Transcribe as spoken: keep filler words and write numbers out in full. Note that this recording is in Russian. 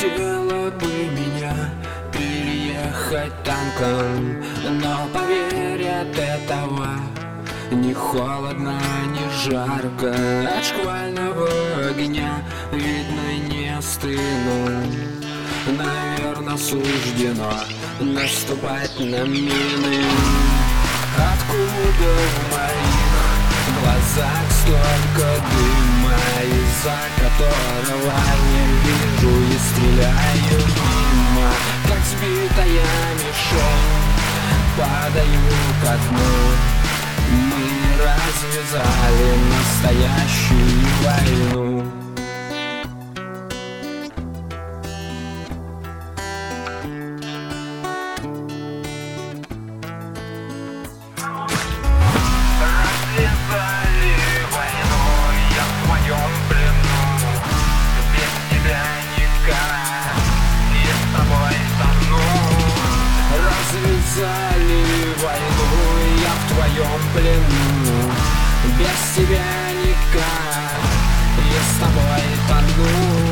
Хотела бы меня переехать танком, но поверь, от этого ни холодно, ни жарко. От шквального огня видно не стыну. Наверно, суждено наступать на мины. Откуда в моих глазах столько дыма, из-за которого не вижу и стреляю мимо, как сбитая мишень, падаю ко дну. Мы развязали настоящую войну. Развязали войну, я в твоем плену. Без тебя никак, я с тобой тону.